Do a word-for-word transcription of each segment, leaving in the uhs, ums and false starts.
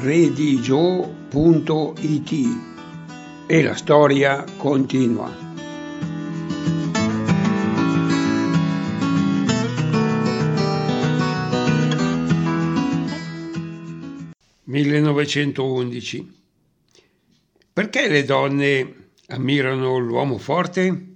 redigio punto it e la storia continua. millenovecentoundici. Perché le donne ammirano l'uomo forte?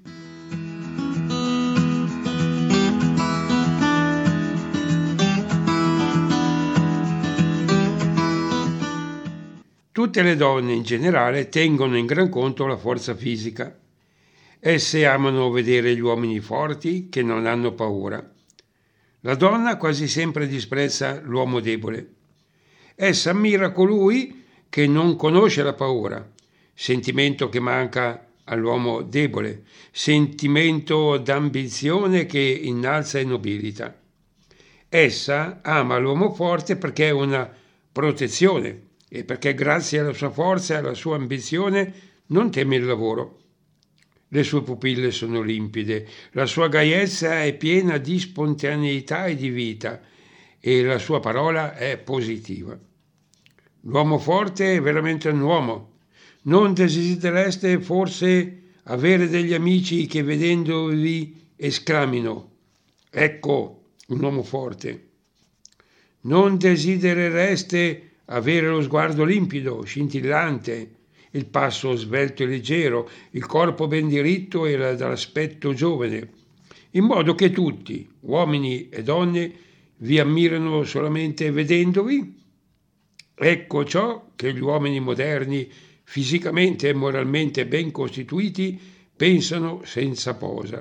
Tutte le donne in generale tengono in gran conto la forza fisica. Esse amano vedere gli uomini forti che non hanno paura. La donna quasi sempre disprezza l'uomo debole. Essa ammira colui che non conosce la paura, sentimento che manca all'uomo debole, sentimento d'ambizione che innalza e nobilita. Essa ama l'uomo forte perché è una protezione e perché grazie alla sua forza e alla sua ambizione non teme il lavoro. Le sue pupille sono limpide, la sua gaiezza è piena di spontaneità e di vita e la sua parola è positiva. L'uomo forte è veramente un uomo. Non desidereste forse avere degli amici che vedendovi esclamino: ecco un uomo forte. Non desiderereste avere lo sguardo limpido, scintillante, il passo svelto e leggero, il corpo ben diritto e dall'aspetto giovane, in modo che tutti, uomini e donne, vi ammirano solamente vedendovi? Ecco ciò che gli uomini moderni, fisicamente e moralmente ben costituiti, pensano senza posa.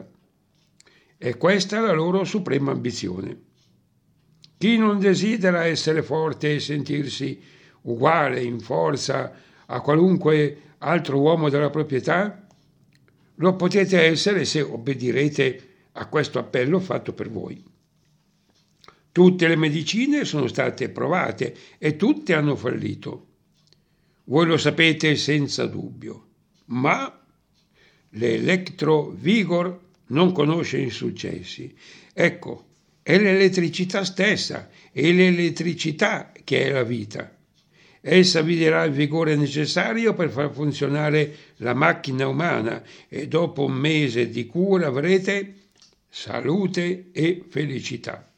E questa è la loro suprema ambizione. Chi non desidera essere forte e sentirsi uguale in forza a qualunque altro uomo della proprietà? Lo potete essere se obbedirete a questo appello fatto per voi. Tutte le medicine sono state provate e tutte hanno fallito. Voi lo sapete senza dubbio, ma l'Electro Vigor non conosce insuccessi. Ecco, è l'elettricità stessa, è l'elettricità che è la vita. Essa vi darà il vigore necessario per far funzionare la macchina umana e dopo un mese di cura avrete salute e felicità.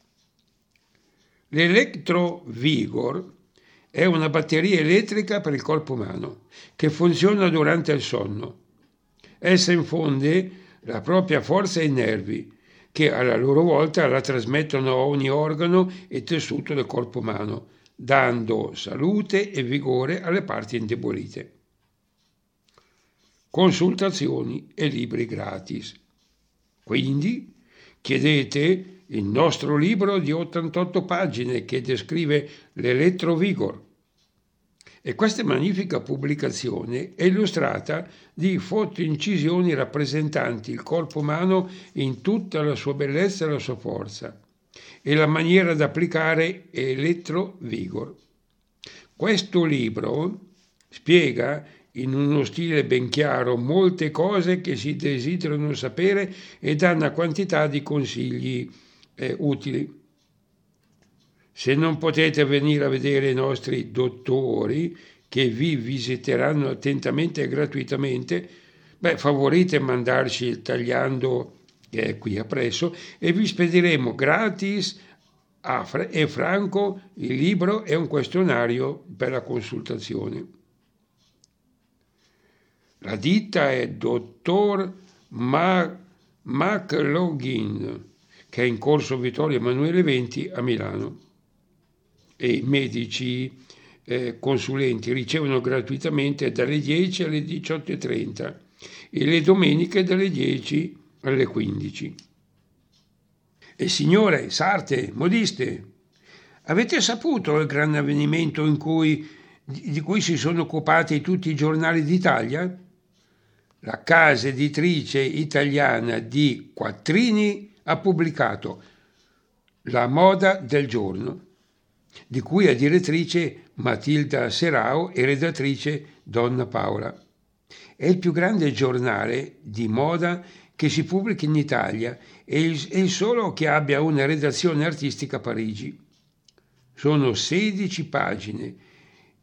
L'Electro Vigor è una batteria elettrica per il corpo umano che funziona durante il sonno. Essa infonde la propria forza ai nervi, che alla loro volta la trasmettono a ogni organo e tessuto del corpo umano, dando salute e vigore alle parti indebolite. Consultazioni e libri gratis. Quindi chiedete il nostro libro di ottantotto pagine che descrive l'Electro Vigor. E questa magnifica pubblicazione è illustrata di fotoincisioni rappresentanti il corpo umano in tutta la sua bellezza e la sua forza e la maniera da applicare Electro Vigor. Questo libro spiega in uno stile ben chiaro molte cose che si desiderano sapere e dà una quantità di consigli eh, utili. Se non potete venire a vedere i nostri dottori che vi visiteranno attentamente e gratuitamente, beh, favorite mandarci il tagliando che è qui appresso e vi spediremo gratis a Fra- e franco il libro e un questionario per la consultazione. La ditta è Dottor Ma- McLaughlin, che è in corso Vittorio Emanuele venti a Milano. E i medici eh, consulenti ricevono gratuitamente dalle dieci alle diciotto e trenta e le domeniche dalle dieci alle quindici. E signore, sarte, modiste, avete saputo il gran avvenimento in cui, di cui si sono occupati tutti i giornali d'Italia? La casa editrice italiana di quattrini ha pubblicato La moda del giorno, di cui è direttrice Matilda Serao e redattrice Donna Paola. È il più grande giornale di moda che si pubblica in Italia e il, è il solo che abbia una redazione artistica a Parigi. Sono sedici pagine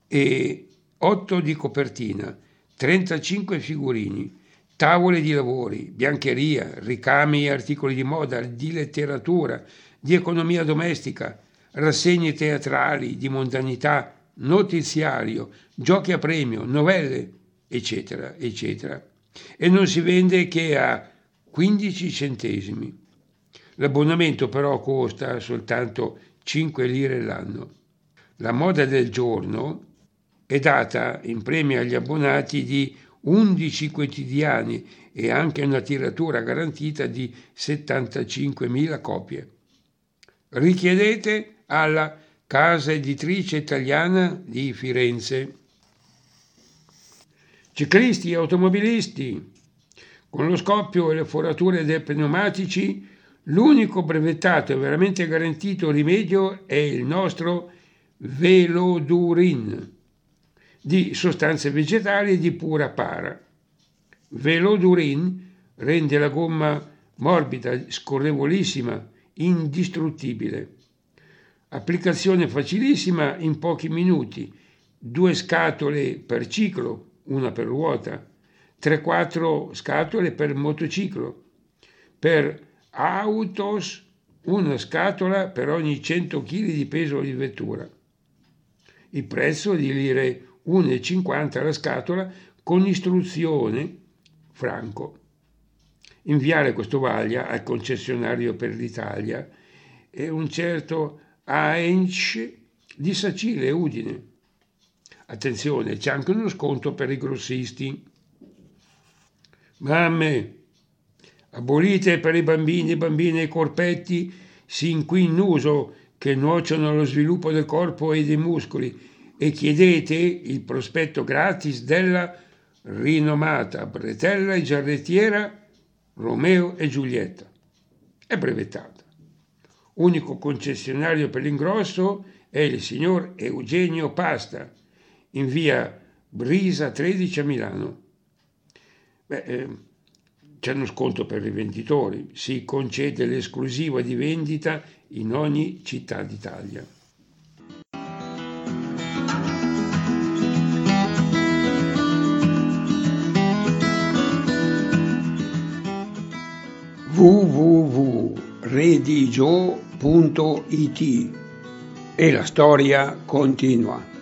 e otto di copertina, trentacinque figurini, tavole di lavori, biancheria, ricami e articoli di moda, di letteratura, di economia domestica, rassegne teatrali, di mondanità, notiziario, giochi a premio, novelle, eccetera, eccetera. E non si vende che a quindici centesimi. L'abbonamento però costa soltanto cinque lire l'anno. La moda del giorno è data in premio agli abbonati di undici quotidiani e anche una tiratura garantita di settantacinquemila copie. Richiedete alla casa editrice italiana di Firenze. Ciclisti e automobilisti, con lo scoppio e le forature dei pneumatici, l'unico brevettato e veramente garantito rimedio è il nostro Velodurin, di sostanze vegetali e di pura para. Velodurin rende la gomma morbida, scorrevolissima, indistruttibile. Applicazione facilissima in pochi minuti, due scatole per ciclo, una per ruota, tre quattro scatole per motociclo, per autos una scatola per ogni cento chili di peso di vettura. Il prezzo è di lire uno e cinquanta la scatola con istruzione franco. Inviare questo vaglia al concessionario per l'Italia è un certo Heinz di Sacile, Udine. Attenzione, c'è anche uno sconto per i grossisti. Mamme, abolite per i bambini e bambine i corpetti sin qui in uso che nuociono allo sviluppo del corpo e dei muscoli e chiedete il prospetto gratis della rinomata bretella e giarrettiera Romeo e Giulietta. È brevettata. Unico concessionario per l'ingrosso è il signor Eugenio Pasta, in via Brisa tredici a Milano. Beh, eh, c'è uno sconto per i venditori, si concede l'esclusiva di vendita in ogni città d'Italia. w w w punto redigio punto it e la storia continua.